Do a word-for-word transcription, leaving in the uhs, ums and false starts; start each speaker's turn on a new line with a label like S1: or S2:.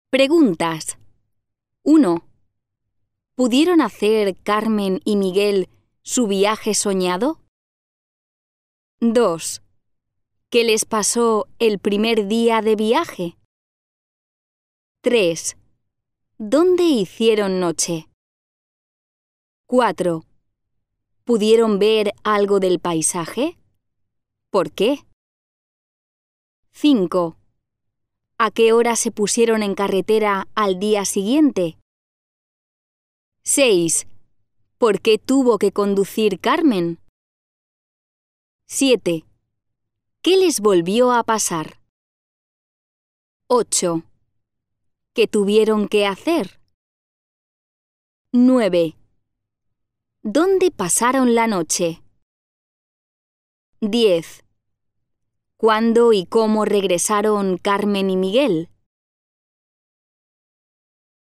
S1: Preguntas. uno. ¿Pudieron hacer Carmen y Miguel su viaje soñado? dos. ¿Qué les pasó el primer día de viaje? tres. ¿Dónde hicieron noche? cuatro. ¿Pudieron ver algo del paisaje? ¿Por qué? cinco. ¿A qué hora se pusieron en carretera al día siguiente? seis. ¿Por qué tuvo que conducir Carmen? siete. ¿Qué les volvió a pasar? ocho. ¿Qué tuvieron que hacer? nueve. ¿Dónde pasaron la noche? diez. ¿Cuándo y cómo regresaron Carmen y Miguel?